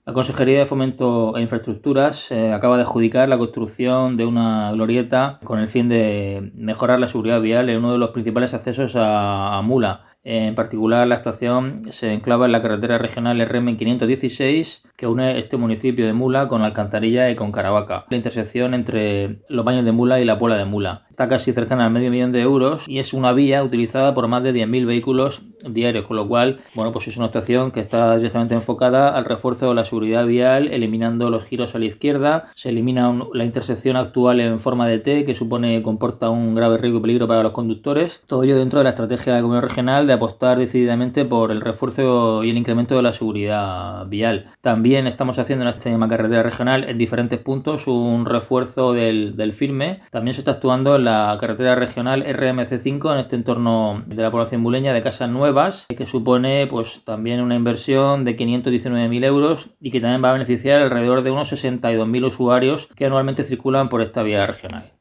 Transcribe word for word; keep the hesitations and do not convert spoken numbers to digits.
La Consejería de Fomento e Infraestructuras eh, acaba de adjudicar la construcción de una glorieta con el fin de mejorar la seguridad vial en uno de los principales accesos a, a Mula. En particular, la actuación se enclava en la carretera regional R M quinientos dieciséis que une este municipio de Mula con Alcantarilla y con Caravaca, la intersección entre los Baños de Mula y la Puebla de Mula. Está casi cercana al medio millón de euros y es una vía utilizada por más de diez mil vehículos diarios, con lo cual, bueno, pues es una actuación que está directamente enfocada al refuerzo de la seguridad vial, eliminando los giros a la izquierda, se elimina un, la intersección actual en forma de T, que supone comporta un grave riesgo y peligro para los conductores. Todo ello dentro de la estrategia del gobierno regional de apostar decididamente por el refuerzo y el incremento de la seguridad vial. También estamos haciendo en esta misma carretera regional en diferentes puntos un refuerzo del, del firme. También se está actuando en la carretera regional R M C cinco en este entorno de la población muleña de Casas Nuevas, que supone pues también una inversión de quinientos diecinueve mil euros y que también va a beneficiar alrededor de unos sesenta y dos mil usuarios que anualmente circulan por esta vía regional.